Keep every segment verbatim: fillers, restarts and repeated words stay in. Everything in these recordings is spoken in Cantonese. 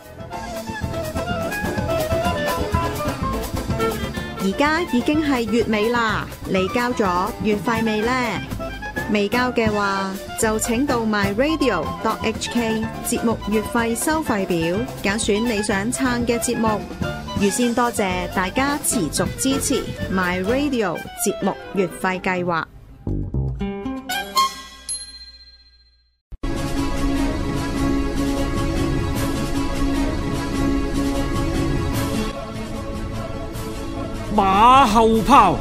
而家已經係月尾啦，你交咗月費未呢？未交嘅話，就請到 my radio dot h k 節目月費收費表，揀選你想撐嘅節目。預先多謝大家持續支持 my radio 節目月費計劃。 馬後炮。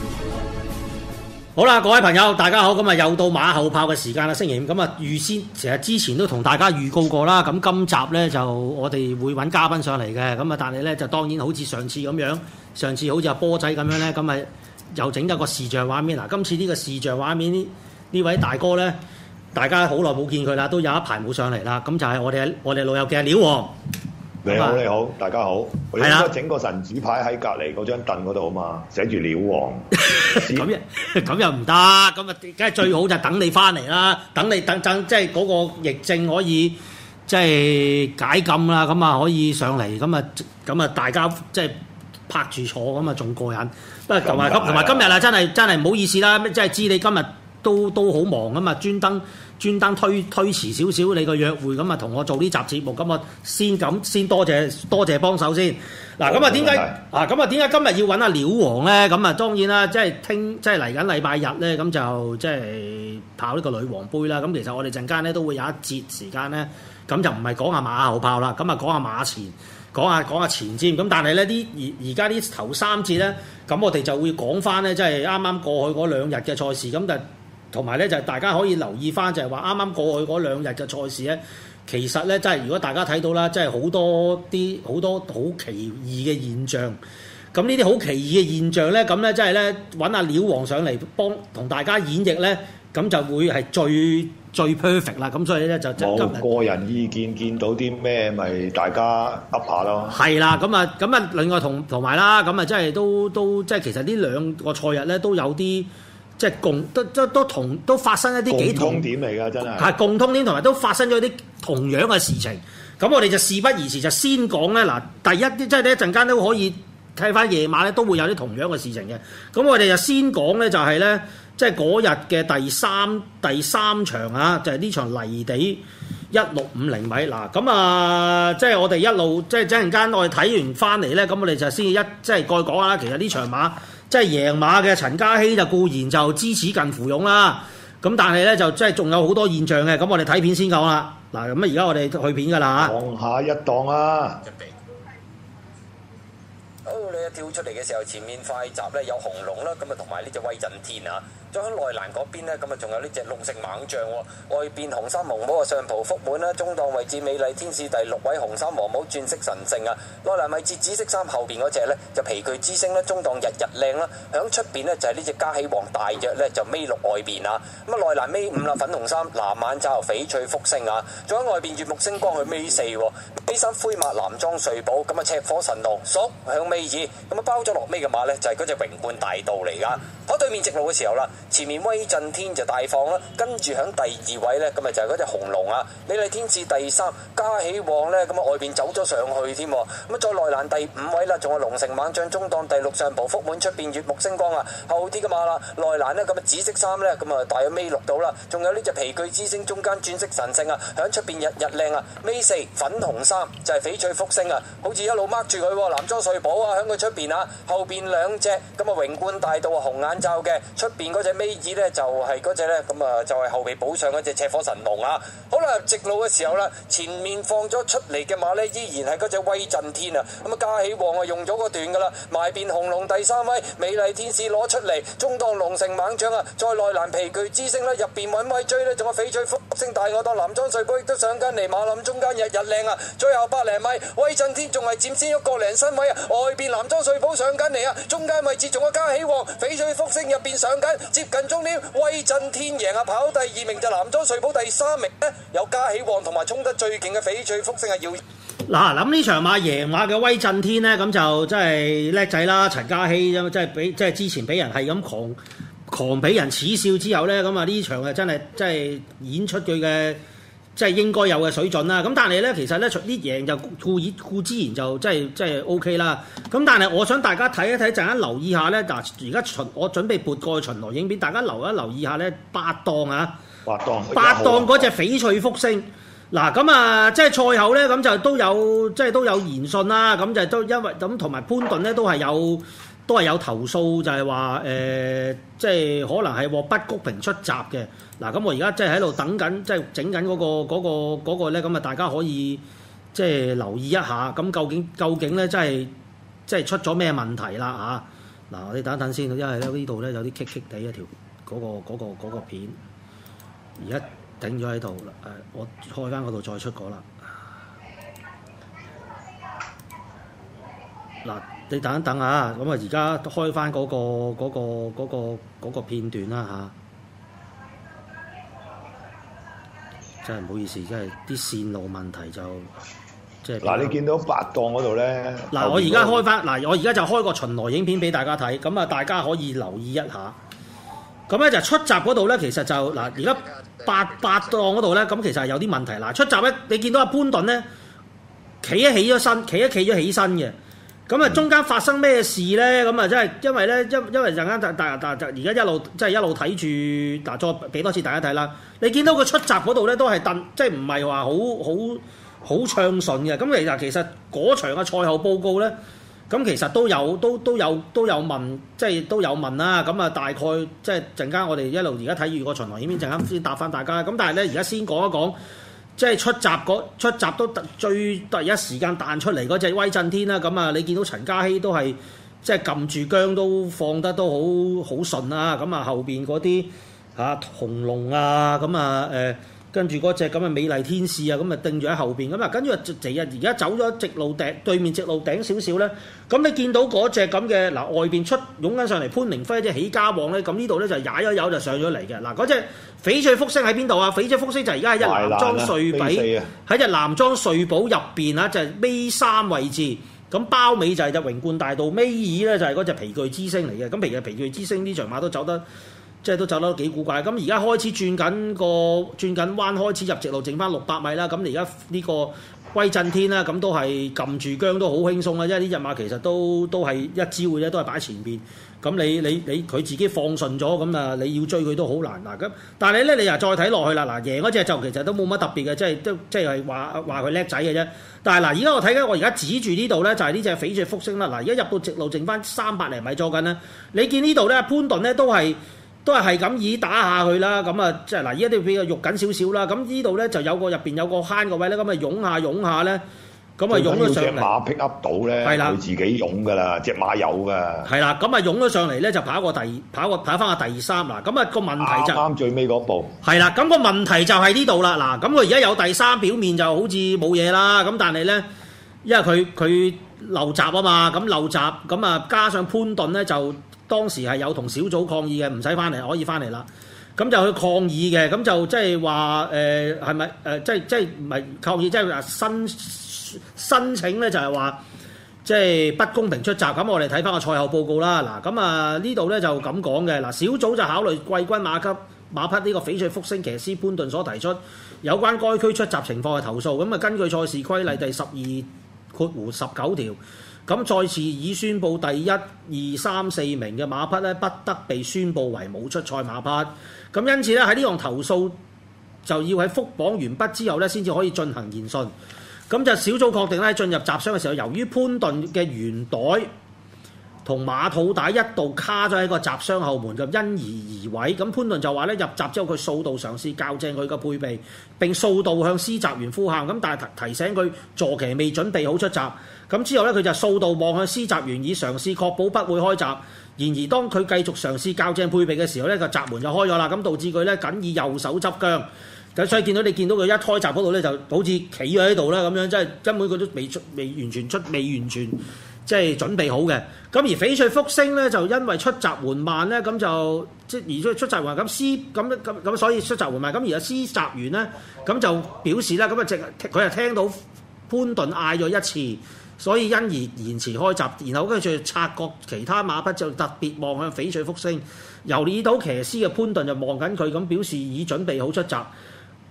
好啦，各位朋友，大家好，咁啊又到馬後炮嘅時間啦，星期五，咁啊預先其實之前都同大家預告過啦，咁今集呢，就我哋會揾嘉賓上嚟嘅，咁啊但係呢，就當然好似上次咁樣，上次好似阿波仔咁樣呢，咁啊又整咗個視像畫面，嗱今次呢個視像畫面呢呢位大哥呢，大家好耐冇見佢啦，都有一排冇上嚟啦，咁就係我哋我哋老友嘅料王。 你好，你好，大家好。我應該整個神主牌喺隔離嗰張凳嗰度啊嘛，寫住料王。 咁又咁又唔得，咁啊，梗係最好就等你翻嚟啦，等你等等，即係嗰個疫症可以即係解禁啦，咁啊可以上嚟，咁啊咁啊大家即係拍住坐，咁啊仲過癮。不過同埋同埋今日啊，真係真係唔好意思啦，即係知你今日都都好忙啊嘛，專登。專登推推遲少少你個約會，咁啊同我做呢集節目，咁我先咁先多謝多謝幫手先。嗱咁啊點解啊咁啊點解今日要揾阿料王咧？咁啊當然啦，即係聽即係嚟緊禮拜日咧，咁就即係跑呢個女王杯啦。咁其實我哋陣間咧都會有一節時間咧，咁就唔係講下馬後炮啦，咁啊講下馬前，講下講下前瞻。咁但係咧啲而而家啲頭三節咧，咁我哋就會講翻咧，即係啱啱過去嗰兩日嘅賽事，咁就。同埋咧就係大家可以留意翻，就係話啱啱過去嗰兩日嘅賽事咧，其實咧真係如果大家睇到啦，真係好多啲好多好奇異嘅現象。咁呢啲好奇異嘅現象咧，咁咧真係咧揾阿料王上嚟幫同大家演繹咧，咁就會係最最 perfect 啦。咁所以咧就冇個人意見，見到啲咩咪大家噏下咯。 係啦，咁啊咁啊，另外同同埋啦，咁啊真係都都即係其實呢兩個賽日咧都有啲。即係共都都都同都發生一啲幾同共通點嚟㗎，真係係共通點，同埋都發生咗啲同樣嘅事情。咁我哋就事不宜遲，就先講咧。嗱，第一啲即係呢一陣間都可以睇翻夜晚咧，都會有啲同樣嘅事情嘅。咁我哋就先講咧，就係咧，即係嗰日嘅第三第三場啊，就係、是、呢場泥地一六五零米嗱。咁啊，即係我哋一路即係一陣間我哋睇完翻嚟咧，咁我哋就先一即係再講下啦。其實呢場馬。即係贏馬嘅陳嘉熙就固然就支持近乎勇啦，咁但係咧就即係仲有好多現象嘅，咁我哋睇片先講啦。嗱，咁啊而家我哋去片㗎啦嚇。 望下一檔啊！ 好，你一跳出嚟嘅時候，前面快閘咧有紅龍啦，咁啊同埋呢隻威震天啊。再喺內欄嗰邊呢，咁啊仲有呢隻龍城猛將喎，外邊紅衫黃帽啊上袍福滿啦，中檔位置美麗天使第六位紅衫黃帽轉色神聖啊，內欄位置紫色衫後邊嗰隻呢，就皮具之星啦，中檔日日靚啦，響出邊呢，就係呢隻嘉禧王大約呢，就尾六外邊啊，咁啊內欄尾五啦粉紅衫藍眼罩翡翠福星啊，仲喺外邊月木星光去尾四喎，尾三灰馬藍裝瑞寶，咁啊赤火神龍屬響尾二，咁啊包咗落尾嘅馬呢，就係嗰隻榮冠大道嚟噶，跑對面直路嘅時候啦。前面威震天就大放啦，跟住響第二位呢，咁啊就係嗰隻紅龍啊，美麗天使第三，嘉禧旺呢，咁啊外邊走咗上去添，咁啊再內欄第五位啦，仲有龍城猛將中檔第六上袍福滿出邊月木星光啊，後啲嘅馬啦，內欄呢，咁啊紫色衫呢，咁啊大約尾六到啦，仲有呢隻皮具之星中間轉色神聖啊，響出邊日日靚啊，尾四粉紅衫就係翡翠福星啊，好似一路掹住佢喎，藍裝瑞寶啊，響佢出邊啊，後邊兩隻咁啊榮冠大道啊紅眼罩嘅，出邊嗰隻尾二咧就係嗰隻咧，咁啊就係後備補上嗰隻赤火神龍啊！好啦，直路嘅時候啦，前面放咗出嚟嘅馬咧，依然係嗰隻威震天啊！咁啊嘉禧旺啊用咗嗰段噶啦，埋邊紅龍第三位，美麗天使攞出嚟，中檔龍城猛將啊，再內欄皮具之星啦，入邊揾位追咧，仲有翡翠福星大我檔藍裝瑞寶亦都上緊嚟，馬林中間日日靚啊！最後百零米，威震天仲係佔先一個零身位啊！外邊藍裝瑞寶上緊嚟啊，中間位置仲有嘉禧旺、翡翠福星入邊上緊，接近終點，威震天贏啊！跑第二名就藍裝瑞寶，第三名呢有嘉禧旺同埋衝得最勁嘅翡翠福星係要。 嗱，諗呢場馬贏馬嘅威震天咧，咁就真係叻仔啦！陳嘉熙咁，即係俾即係之前俾人係咁狂狂俾人恥笑之後咧，咁啊呢場啊真係真係演出佢嘅即係應該有嘅水準啦。咁但係咧，其實咧，啲贏就固以固之然就即係即係 O K 啦。咁但係我想大家睇一睇，陣間留意下咧。嗱，而家巡我準備撥過去巡邏影片，大家留一留意下咧，八檔啊， 八檔八檔嗰隻翡翠福星。嗱咁啊，即係賽後咧，咁就都有即係都有言訊啦。咁就都因為咁同埋潘頓咧都係有都係有投訴，就係話誒，即係可能係獲不公平出閘嘅。嗱，咁我而家即係喺度等緊，即係整緊嗰個嗰個嗰個咧，咁啊大家可以即係留意一下。咁究竟究竟咧，真係即係出咗咩問題啦嚇？嗱，你等一等先，因為咧呢度咧有啲棘棘地一條嗰個嗰個嗰個片，而家頂咗喺度啦。誒，我開翻嗰度再出過啦。嗱，你等一等啊！咁啊，而家開翻嗰個嗰個嗰個嗰個片段啦嚇。真係唔好意思，真係啲線路問題就即係。嗱， 你見到八檔嗰度咧？ 嗱，我而家開翻，嗱，我而家就開個巡邏影片俾大家睇，咁啊，大家可以留意一下。咁咧就出閘嗰度咧，其實就嗱，而家八八檔嗰度咧，咁其實係有啲問題。嗱，出閘咧，你見到阿潘頓咧，企一起咗身，企一企咗起身嘅。咁啊，中間發生咩事咧？咁啊，即係因為咧，因因為陣間大大大而家一路即係一路睇住，嗱，再俾多次大家睇啦。你見到佢出閘嗰度咧，都係頓，即係唔係話好好好暢順嘅。咁其實其實嗰場嘅賽後報告咧，咁其實都有都都有都有問，即係都有問啦。咁啊，大概即係陣間我哋一路而家睇住個巡邏影片，陣間先答翻大家。咁但係咧，而家先講一講。即係出閘嗰出閘都最第一時間彈出嚟嗰隻威震天啦，咁啊你見到陳嘉熙都係即係撳住姜都放得都好好順啦，咁啊後邊嗰啲嚇紅龍啊，咁啊誒跟住嗰隻咁嘅美麗天使啊，咁啊定住喺後邊，咁啊跟住啊成日而家走咗直路頂對面直路頂少少咧，咁你見到嗰隻咁嘅嗱外邊出湧緊上嚟潘明輝隻起家旺咧，咁呢度咧就踩一踩就上咗嚟嘅嗱嗰隻。翡翠福星喺邊度啊？翡翠福星就而家喺一男裝瑞比，喺隻男裝瑞寶入邊啊，就係尾三位置。咁包尾就係隻榮冠大道，尾二咧就係嗰隻皮具之星嚟嘅。咁其實皮具之星呢場馬都走得，即係都走得幾古怪。咁而家開始轉緊個轉緊彎，開始入直路，剩翻六百米啦。咁而家呢個威震天啦，咁都係撳住姜都好輕鬆啦。因為呢隻馬其實都都係一招嘅啫，都係擺喺前邊。咁你你你佢自己放順咗，咁啊你要追佢都好難嗱。咁但係咧你又再睇落去啦，嗱贏嗰隻就其實都冇乜特別嘅，即係都即係話話佢叻仔嘅啫。但係嗱，而家我睇緊，我而家指住呢度咧就係呢隻翡翠福星啦。嗱，而家入到直路剩翻三百零米左緊啦。你見呢度咧潘頓咧都係都係係咁以打下去啦。咁啊即係嗱，而家都比較肉緊少少啦。咁呢度咧就有個入邊有個慳個位咧，咁啊湧下湧下咧。咁啊，湧咗上嚟， 隻馬 pick up 到咧，係啦，佢自己湧噶啦，隻馬有㗎。 係啦，咁啊湧咗上嚟咧，就跑過第跑過跑翻個第三啦。咁啊個問題就啱最尾嗰步。係啦，咁個問題就係呢度啦。嗱，咁佢而家有第三，表面就好似冇嘢啦。咁但係咧，因為佢佢漏閘啊嘛，咁漏閘，咁啊加上潘頓咧就當時係有同小組抗議嘅，唔使翻嚟可以翻嚟啦。咁就去抗議嘅，咁就即係話誒係咪誒即係即係唔係抗議，即係話新。申請咧就係話即係不公平出閘，咁我哋睇翻個賽後報告啦。嗱，咁啊呢度咧就咁講嘅。嗱，小組就考慮季軍馬級馬匹呢個翡翠福星騎師潘頓所提出有關該區出閘情況嘅投訴。咁啊根據賽事規例第十二括弧十九條，咁賽事已宣佈第一、二、三、四名嘅馬匹咧不得被宣佈為冇出賽馬匹。咁因此咧喺呢項投訴就要喺覆榜完畢之後咧先至可以進行研訊。咁就小組確定咧，進入閘箱嘅時候，由於潘頓嘅圓袋同馬肚帶一度卡咗喺個閘箱後門，就因而移位。咁潘頓就話咧，入閘之後佢數度嘗試校正佢嘅配備，並數度向施閘員呼喊。咁但係提提醒佢坐騎未準備好出閘。咁之後咧，佢就數度望向施閘員，以嘗試確保不會開閘。然而當佢繼續嘗試校正配備嘅時候咧，個閘門就開咗啦。咁導致佢咧僅以右手執姜。咁所以見到你見到佢一開閘嗰度咧，就好似企咗喺度啦咁樣，即係根本佢都未出、未完全出、未完全即係準備好嘅。咁而翡翠福星咧，就因為出閘緩慢咧，咁就即係而出出閘緩慢咁施咁咁咁，所以出閘緩慢。咁而家施閘員咧，咁就表示啦，咁啊淨佢係聽到潘頓嗌咗一次，所以因而延遲開閘，然後跟住察覺其他馬匹就特別望向翡翠福星，由呢到騎師嘅潘頓就望緊佢，咁表示已準備好出閘。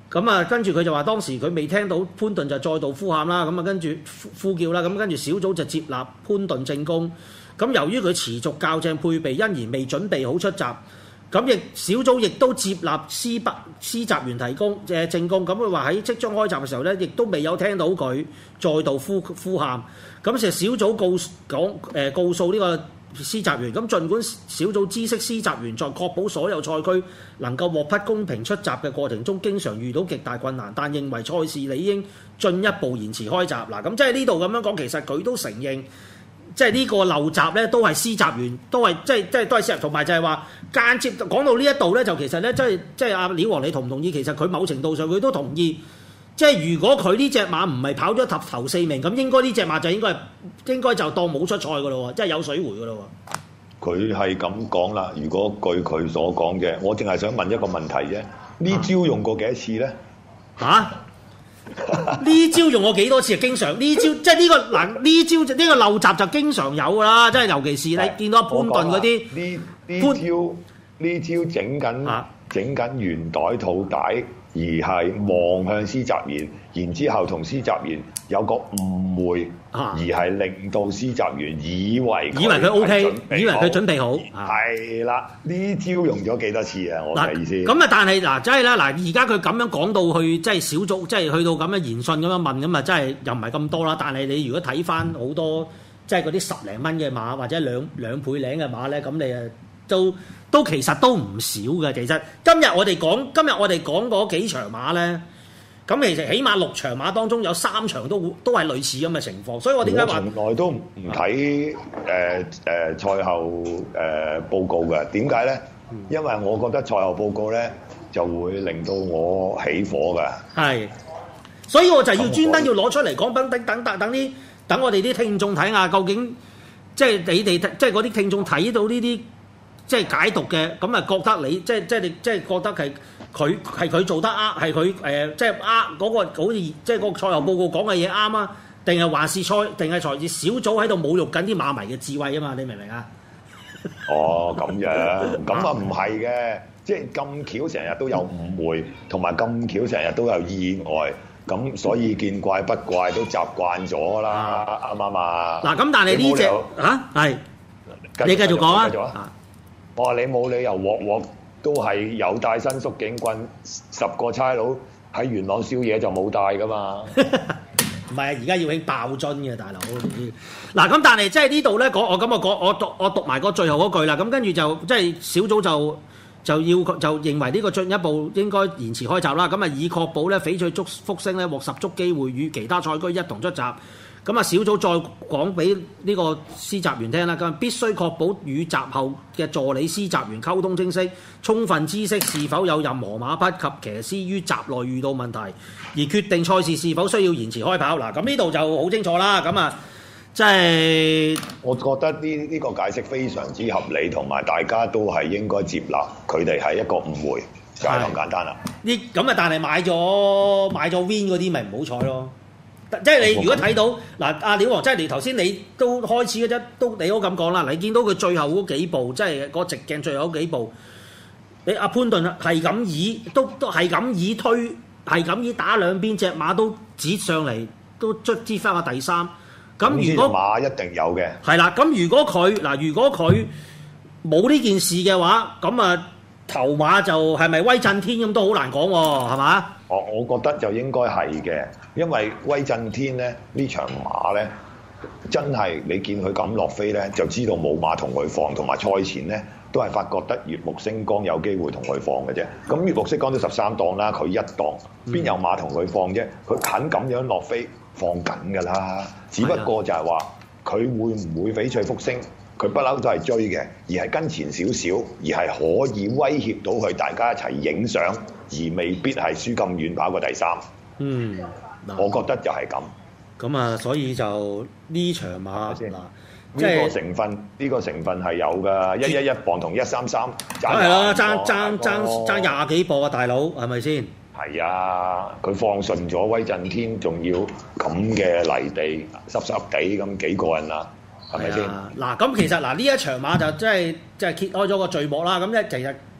咁啊，跟住佢就話當時佢未聽到潘頓就再度呼喊啦，咁啊跟住呼叫啦，咁跟住小組就接納潘頓正攻。咁由於佢持續校正配備，因而未準備好出閘。咁亦小組亦都接納施伯施澤元提供誒正攻，咁佢話喺即將開閘嘅時候咧，亦都未有聽到佢再度呼呼喊。咁其實小組告講誒告訴呢個施澤元，咁儘管小組知悉施澤元在確保所有賽區能夠獲批公平出閘嘅過程中，經常遇到極大困難，但認為賽事理應進一步延遲開閘。嗱，咁即係呢度咁樣講，其實佢都承認。即係呢個漏閘咧，都係施澤元，都係即係即係都係施澤，同埋就係話間接講到呢一度咧，就其實咧，即係即係阿料王，你同唔同意？其實佢某程度上佢都同意，即係如果佢呢隻馬唔係跑咗頭頭四名，咁應該呢隻馬就應該係應該就當冇出賽噶咯喎，即係有水回噶咯喎。 佢係咁講啦，如果據佢所講嘅，我淨係想問一個問題啫，呢招用過幾多次咧？ 嚇、啊？呢招用過幾多次啊？經常呢招即係呢、呢個嗱呢招呢、呢個漏閘就經常有㗎啦，即係尤其是你見到潘頓嗰啲呢呢招呢招整緊整緊圓袋套帶，而係望向施澤元，然之後同施澤元有個誤會，啊、而係令到施澤元以為以為佢 O K， 以為佢準備好， 係啦。呢招用咗幾多次啊？我嘅意思。咁啊，但係嗱，真係啦，嗱，而家佢咁樣講到去，即係小組，即係去到咁樣言訊咁樣問，咁啊，真係又唔係咁多啦。但係你如果睇翻好多，即係嗰啲十零蚊嘅馬或者兩兩倍零嘅馬咧，咁你啊都都其實都唔少嘅。其實今日我哋講，今日我哋講嗰幾場馬咧。咁其實起碼六場馬當中有三場都都係類似咁嘅情況，所以我點解話從來都唔睇誒誒賽後誒、呃、報告嘅？點解咧？因為我覺得賽後報告咧就會令到我起火嘅。係， 所以我就要專登要攞出嚟講，等等等等等啲等我哋啲聽眾睇下，究竟即係你哋即係嗰啲聽眾睇到呢啲即係解讀嘅，咁啊覺得你即係即係你即係覺得係。佢係佢做得啱，係佢誒即係啱嗰個好似即係個賽後報告講嘅嘢啱啊？定係還是賽？定係財智小組喺度侮辱緊啲馬迷嘅智慧啊嘛？你明唔明啊？ 哦，咁樣咁啊唔係嘅，即係咁巧成日都有誤會，同埋咁巧成日都有意外，咁所以見怪不怪都習慣咗啦，啱唔啱啊？嗱， 咁但係呢隻嚇係你繼續講啊！啊我話你冇理由鑊鑊。都係有帶新縮警棍，十個差佬喺元朗宵夜就冇帶噶嘛？ 唔係啊，而家要興爆樽嘅大佬。嗱咁，但係即係呢度咧講，我咁我講，我讀我讀埋個最後嗰句啦。咁跟住就即係小組就就要就認為呢個進一步應該延遲開閘啦。咁啊，以確保咧翡翠足福星咧獲十足機會與其他賽區一同出閘。咁啊，小組再講俾呢個施澤元聽啦，咁必須確保與閘後嘅助理施澤元溝通清晰，充分知悉是否有任何馬匹及騎師於閘內遇到問題，而決定賽事是否需要延遲開跑。嗱，咁呢度就好清楚啦。咁啊，即係我覺得呢呢個解釋非常之合理，同埋大家都係應該接納佢哋係一個誤會，就係咁簡單啦。 呢咁啊，但係買咗買咗 win 嗰啲咪唔好彩咯。即係你如果睇到嗱，阿料王，即係你頭先你都開始嘅啫，都你都咁講啦。你見到佢最後嗰幾步，即係個直鏡最後嗰幾步，你阿潘頓係咁以都都係咁以推，係咁以打兩邊隻馬都指上嚟，都卒之翻個第三。咁如果馬一定有嘅， 係啦。咁如果佢嗱，如果佢冇呢件事嘅話，咁啊頭馬就係咪威震天咁都好難講喎，係嘛？ 我我覺得就應該係嘅，因為威震天咧呢場馬咧，真係你見佢咁落飛咧，就知道冇馬同佢放，同埋賽前咧都係發覺得月木星光有機會同佢放嘅啫。咁月木星光都十三檔啦，佢一檔邊有馬同佢放啫？佢肯咁樣落飛放緊㗎啦，只不過就係話佢會唔會翡翠福星？佢不嬲都係追嘅，而係跟前少少，而係可以威脅到佢大家一齊影相，而未必係輸咁遠跑過第三。 嗯， 我覺得就係咁。 咁啊，所以就呢場馬嗱， 呢個成分呢、呢個成分係有㗎，一一一磅同一三三， 梗係啦，爭爭爭爭廿幾磅啊，大佬係咪先？ 係啊，佢放順咗威震天，仲要咁嘅泥地濕濕地咁幾個人啊！係咪先？ 嗱，咁其實嗱呢一場馬就真係即係揭開咗個序幕啦。咁咧其實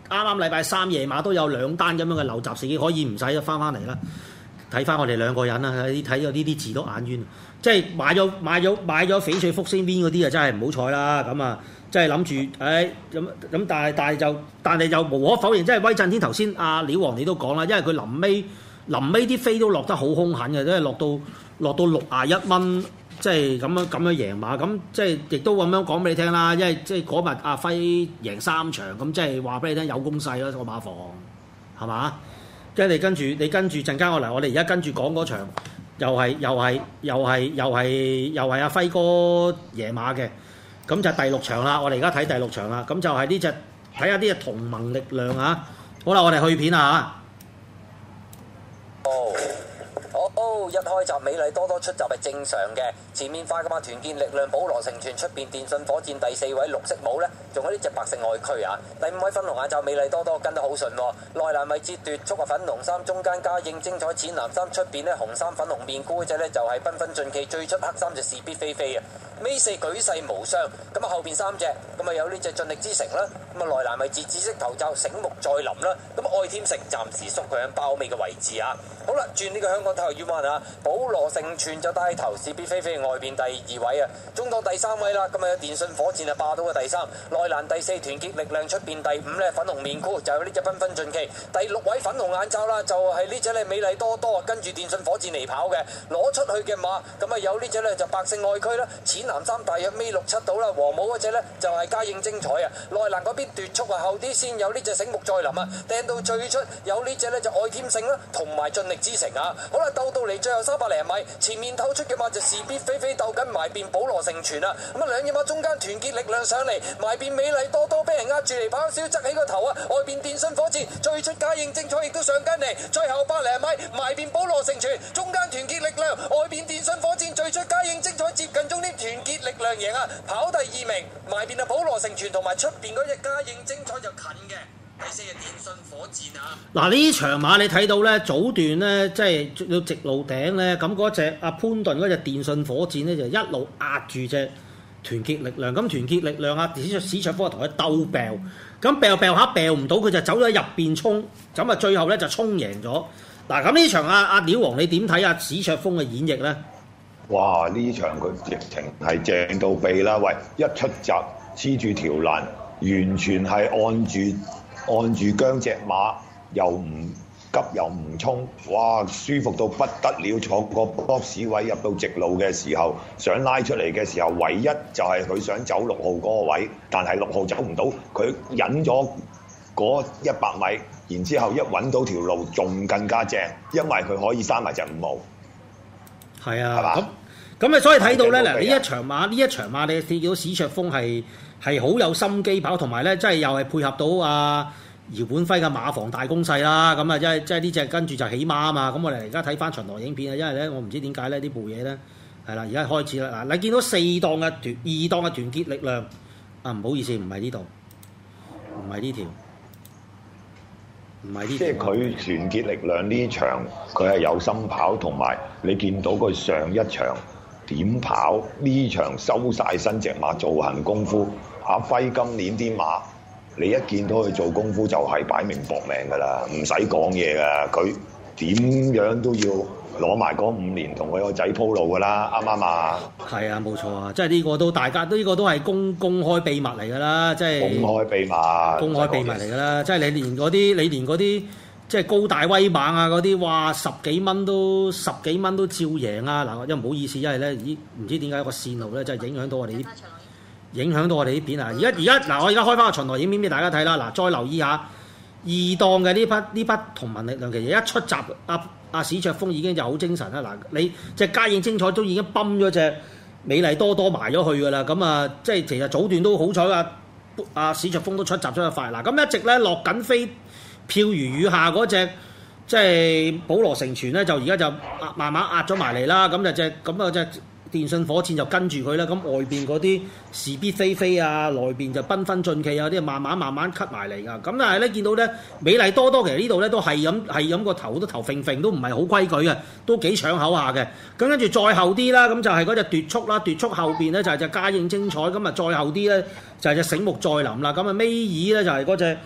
啱禮拜三夜晚都有兩單咁樣嘅流閘事件，可以唔使翻翻嚟啦。睇翻我哋兩個人啦，睇睇到呢啲字都眼冤，即係買咗買咗買咗翡翠福星邊嗰啲啊，真係唔好彩啦。咁啊，即係諗住，誒咁咁，但係但係就但係就無可否認，即係威震天頭先阿料王你都講啦，因為佢臨尾臨尾啲飛都落得好兇狠嘅，即係落到落到六廿一蚊，即係咁樣咁樣贏馬，咁即係亦都咁樣講俾你聽啦。因為即係嗰日阿輝贏三場，咁即係話俾你聽有攻勢啦，個馬房係嘛？即係你跟住，你跟住陣間我嚟，我哋而家跟住講嗰場，又係又係又係又係又係阿輝哥贏馬嘅，咁就第六場啦。我哋而家睇第六場啦，咁就係呢隻睇下呢隻同盟力量啊！好啦，我哋去片啊嚇。 哦哦，一開閘美麗多多出閘係正常嘅，前面快噶嘛，團結力量保羅成全，出邊電信火箭第四位綠色帽呢，仲有呢隻白色外區啊，第五位粉紅眼罩美麗多多跟得好順喎，內欄位置奪速啊粉紅衫，中間加應精彩淺藍衫，出邊呢紅衫粉紅面箍嗰隻呢就係繽紛進氣，最出黑衫就事必非非啊，尾四舉世無雙，咁啊後邊三隻，咁啊有呢隻盡力之城啦，咁啊內欄位置紫色頭罩醒目再臨啦，咁啊愛添城暫時縮佢喺包尾嘅位置啊，好啦轉呢個香港體育 U one啊，保羅成全就帶頭，事必非非外邊第二位啊，中檔第三位啦，咁啊有電信火箭啊霸到嘅第三，內欄第四團結力量出邊第五呢粉紅面箍就有呢隻繽紛進氣，第六位粉紅眼罩啦就係呢隻呢美麗多多跟住電信火箭嚟跑嘅，攞出去嘅馬咁啊有呢隻呢就百勝愛區啦，淺藍衫大約尾六七到啦，黃帽嗰隻呢就係嘉應精彩啊，內欄嗰邊奪速啊後啲先有呢隻醒目再臨啊，掟到最出有呢隻呢就愛添勝啦，同埋盡力之城啊，好啦鬥到嚟最後三百零米，前面透出嘅馬就事必非非鬥緊埋邊保羅成全啊，咁啊兩隻馬中間團結力量上嚟，埋邊美麗多多俾人壓住嚟跑，少側起個頭啊，外邊電信火箭最出嘉應精彩亦都上緊嚟，最後百零米埋邊保羅成全，中間團結力量，外邊電信火箭最出嘉應精彩接近終點，團結力量贏啊，跑第二名，埋邊啊保羅成全同埋出邊嗰隻嘉應精彩就近嘅。第四日電信火箭啊！ 嗱呢場馬你睇到咧，早段咧即係到直路頂咧，咁嗰隻阿潘頓嗰隻電信火箭咧就一路壓住隻團結力量，咁團結力量啊史史卓科同佢鬥掉，咁掉掉下掉唔到，佢就走咗入邊衝，咁啊最後咧就衝贏咗。嗱咁呢場阿阿料王你點睇阿史卓峰嘅演繹咧？ 哇！呢場佢直情係正到痹啦！喂，一出閘黐住條欄，完全係按住。按住姜隻馬，又唔急又唔衝，哇！舒服到不得了，坐個 box 位入到直路嘅時候，想拉出嚟嘅時候，唯一就係佢想走六號嗰個位，但係六號走唔到，佢忍咗嗰一百米，然之後一揾到條路，仲更加正，因為佢可以閂埋隻五號。 係啊， 係嘛？ 咁咁啊，所以睇到咧嗱，呢一場馬呢一場馬你見到史卓峰係。係好有心機跑，同埋咧，即係又係配合到阿姚本輝嘅馬房大攻勢啦。咁啊，即係即係呢隻跟住就起馬啊嘛。咁我哋而家睇翻巡邏影片啊，因為咧我唔知點解咧呢部嘢咧係啦，而家開始啦。嗱，你見到四檔嘅團二檔嘅團結力量啊，唔好意思，唔係呢度，唔係呢條，唔係呢條。 即係佢團結力量呢場，佢係有心跑，同埋你見到佢上一場。點跑呢場收晒身隻馬做行功夫，阿輝今年啲馬，你一見到佢做功夫就係擺明搏命㗎啦，唔使講嘢㗎，佢點樣都要攞埋嗰五年同佢個仔鋪路㗎啦，啱唔啱啊？係啊，冇錯啊，即係呢個都大家都呢、呢個都係公公開秘密嚟㗎啦，即係公開秘密， 公開秘密嚟㗎啦，即係你連嗰啲你連嗰啲。即係高大威猛啊！嗰啲哇十幾蚊都十幾蚊都照贏啊！嗱，因為唔好意思，因為咧咦唔知點解個線路咧就係影響到我哋啲影響到我哋啲片啊！而家而家嗱，我而家開翻個巡邏影片俾大家睇啦！嗱，再留意下二檔嘅呢匹呢匹同盟力量，其實一出閘阿阿史卓峰已經就好精神啦！嗱，你隻嘉應精彩都已經泵咗隻美麗多多埋咗去㗎啦！咁啊，即係其實早段都好彩啊！阿史卓峰都出閘出得快嗱，咁一直咧落緊飛。飄如雨下嗰隻即係保羅成全咧，就而家就壓慢慢壓咗埋嚟啦。咁就隻咁啊隻電信火箭就跟住佢啦。咁外邊嗰啲是必非非啊，內邊就繽紛進氣啊，啲慢慢慢慢 cut 埋嚟㗎。咁但係咧見到咧美麗多多其實呢度咧都係咁係咁個頭都頭揈揈都唔係好規矩嘅，都幾搶口下嘅。咁跟住再後啲啦，咁就係嗰隻奪速啦，奪速後邊咧就係隻嘉應精彩。咁啊再後啲咧就係隻醒目再臨啦。咁啊尾二咧就係嗰隻。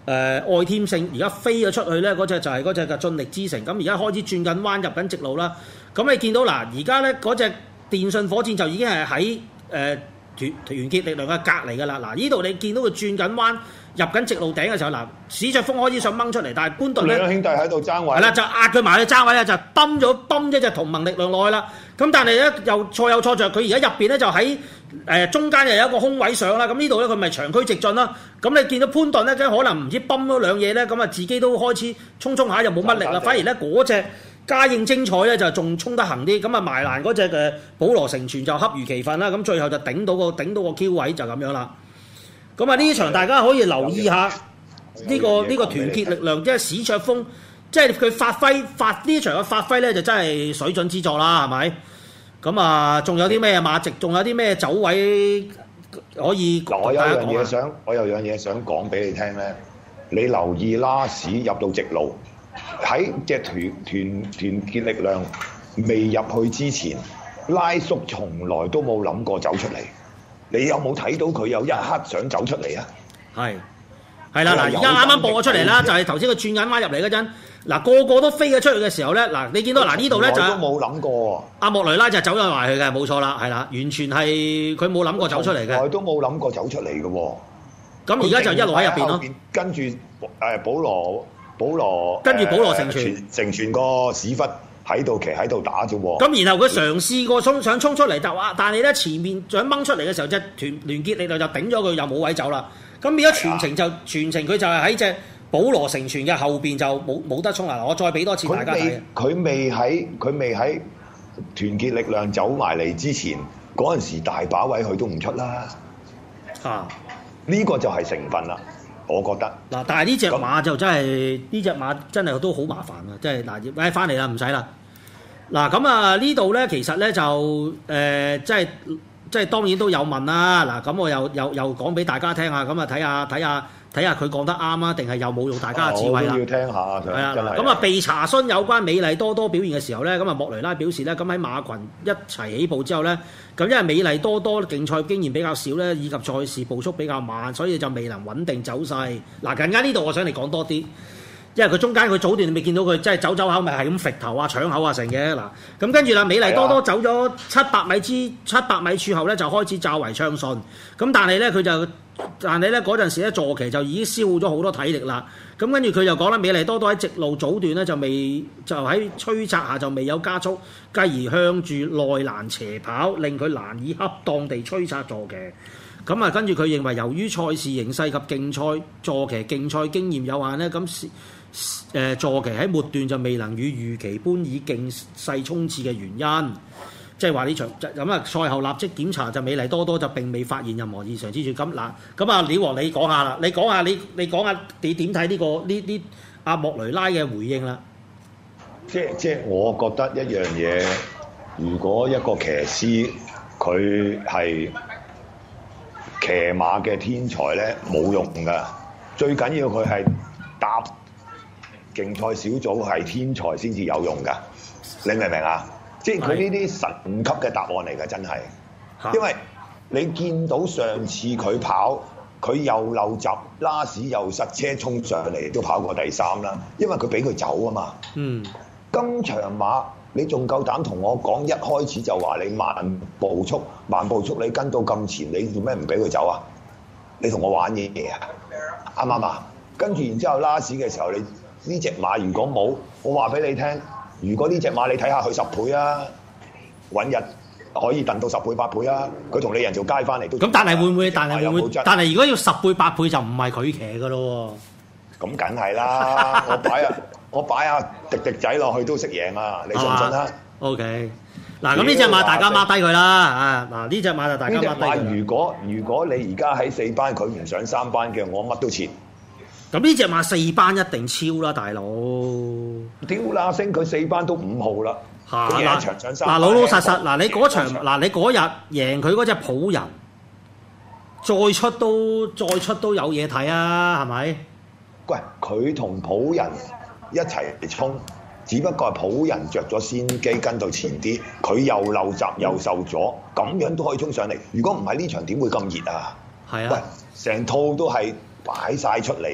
呃、愛添勝，而家飛咗出去咧，嗰隻就係嗰隻嘅進力之城。咁而家開始轉緊彎入緊直路啦。咁你見到嗱，而家咧嗰隻電信火箭就已經係喺誒團團結力量嘅隔離㗎啦。嗱，呢度你見到佢轉緊彎入緊直路頂嘅時候，嗱，史卓峰開始想掹出嚟，但係潘頓咧， 兩兄弟喺度爭位， 係啦，就壓佢埋去爭位咧，就泵咗泵一隻同盟力量落去啦。咁但係咧又錯有錯着，佢而家入邊咧就喺誒、呃、中間又有一個空位上啦。咁呢度咧佢咪長驅直進啦。咁你見到潘頓咧，即可能唔知泵咗兩嘢咧，咁啊自己都開始衝衝下又冇乜力啦。反而咧嗰隻嘉應精彩咧就仲衝得行啲。咁啊埋欄嗰隻嘅保羅成全就恰如其分啦。咁最後就頂到個頂到個 Q 位就咁樣啦。咁啊呢場大家可以留意下呢、這個呢、這個團結力量，即係史卓峰，即係佢發揮發呢場嘅發揮咧，就真係水準之作啦，係咪？咁啊，仲有啲咩馬值，仲有啲咩走位可以嗱，我有樣嘢想，我有樣嘢想講俾你聽咧。你留意拉屎入到直路，喺隻團團團結力量未入去之前，拉叔從來都冇諗過走出嚟。你有冇睇到佢有一刻想走出嚟啊？係係啦，嗱，而家啱啱播咗出嚟啦，就係頭先佢轉緊彎入嚟嗰陣，嗱個個都飛咗出去嘅時候咧，嗱你見到嗱呢度咧就都冇諗過，阿莫雷拉就走咗埋去嘅，冇錯啦，係啦，完全係佢冇諗過走出嚟嘅，我都冇諗過走出嚟嘅喎。咁而家就一路喺入邊咯，跟住誒保羅保羅，跟住保羅成全成全個屎忽。喺度騎喺度打啫喎，咁然後佢嘗試過衝想衝出嚟，就話，但係咧前面想掹出嚟嘅時候，隻團聯結力量就頂咗佢，又冇位走啦。咁變咗全程就全程佢就係喺隻保羅成全嘅後邊就冇冇得衝啦。我再俾多次大家睇，佢未喺佢未喺團結力量走埋嚟之前，嗰陣時大把位佢都唔出啦。嚇、啊，呢個就係成分啦。我覺得嗱，但係呢隻馬就真係呢隻馬真係都好麻煩啊！即係嗱，誒翻嚟啦，唔使啦。嗱咁啊，呢度咧其實咧就誒、呃，即係即係當然都有問啦。嗱，咁我又又又講俾大家聽下，咁啊睇下睇下睇下佢講得啱啊，定係又侮辱大家嘅智慧啦。我都要聽下，係啊，咁啊被查詢有關美麗多多表現嘅時候咧，咁啊莫雷拉表示咧，咁喺馬群一齊起步之後咧，咁因為美麗多多競賽經驗比較少咧，以及賽事步速比較慢，所以就未能穩定走勢。嗱，陣間呢度我想嚟講多啲。因為佢中間佢早段你未見到佢，即係走走口咪係咁揈頭啊、搶口啊成嘅嗱，咁跟住啦，美麗多多走咗七百米之七百米處後咧，就開始較為暢順。咁但係咧佢就，但係咧嗰陣時咧坐騎就已經消耗咗好多體力啦。咁跟住佢就講啦，美麗多多喺直路早段咧就未就喺催策下就未有加速，繼而向住內欄斜跑，令佢難以恰當地催策坐騎。咁啊，跟住佢認為由於賽事形勢及競賽坐騎競賽經驗有限咧，咁誒坐騎喺末段就未能與預期般以勁勢衝刺嘅原因，即係話呢場咁啊賽後立即檢查就美麗多多就並未發現任何異常之處。咁嗱，咁啊料王你講下啦，你講下你你講下你點睇呢個呢啲阿莫雷拉嘅回應啦？即即我覺得一樣嘢，如果一個騎師佢係騎馬嘅天才咧，冇用㗎，最緊要佢係搭競賽小組係天才先至有用㗎，你明唔明啊？即係佢呢啲神級嘅答案嚟㗎，真係。因為你見到上次佢跑，佢又漏閘拉屎又塞車衝上嚟，都跑過第三啦。因為佢俾佢走啊嘛。嗯。今場馬你仲夠膽同我講一開始就話你慢步速，慢步速你跟到咁前，你做咩唔俾佢走啊？你同我玩嘢嘢啊？啱唔啱啊？跟住然之後拉屎嘅時候你。呢隻馬如果冇，我話俾你聽，如果呢隻馬你睇下佢十倍啊，揾日可以燉到十倍八倍啊，佢同你人做街翻嚟都咁，但係會唔會？但係會唔會？但係如果要十倍八倍就唔係佢騎噶咯喎。咁梗係啦，我擺啊，我擺啊迪迪仔落去都識贏啊，你信唔信啊 ？OK，嗱咁呢隻馬大家 mark 低佢啦，啊嗱呢隻馬就大家 mark 低佢。呢隻馬如果如果你而家喺四班，佢唔上三班嘅，我乜都切。咁呢隻馬四班一定超啦，大佬！屌啦星佢四班都五號啦，佢贏場上三。嗱老老實實，嗱你嗰場，嗱你嗰日贏佢嗰隻普人，再出都再出都有嘢睇啊，係咪？喂，佢同普人一齊嚟衝，只不過係普人着咗先機跟到前啲，佢又漏閘又受阻，咁樣都可以衝上嚟。如果唔係呢場點會咁熱啊？係啊！喂，成套都係擺晒出嚟。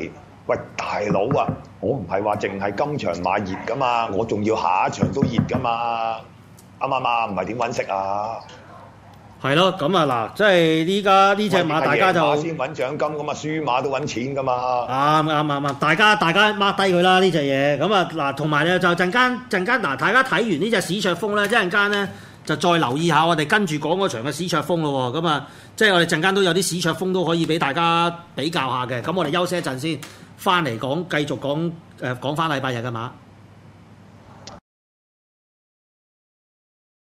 喂，大佬啊，我唔係話淨係今場買熱噶嘛，我仲要下一場都熱噶嘛，啱唔啱啊？唔係點揾食啊？ 係咯，咁啊嗱，即係依家呢隻馬大家就贏馬先揾獎金噶嘛，輸馬都揾錢噶嘛。 啱啱啱啱，大家大家 mark 低佢啦呢隻嘢。咁啊嗱，同埋咧就陣間陣間嗱，大家睇完呢隻史卓峰咧，一陣間咧就再留意下我哋跟住講嗰場嘅史卓峰咯喎。咁啊，即係我哋陣間都有啲史卓峰都可以俾大家比較下嘅。咁我哋休息一陣先，翻嚟講繼續講誒講翻禮拜日嘅馬。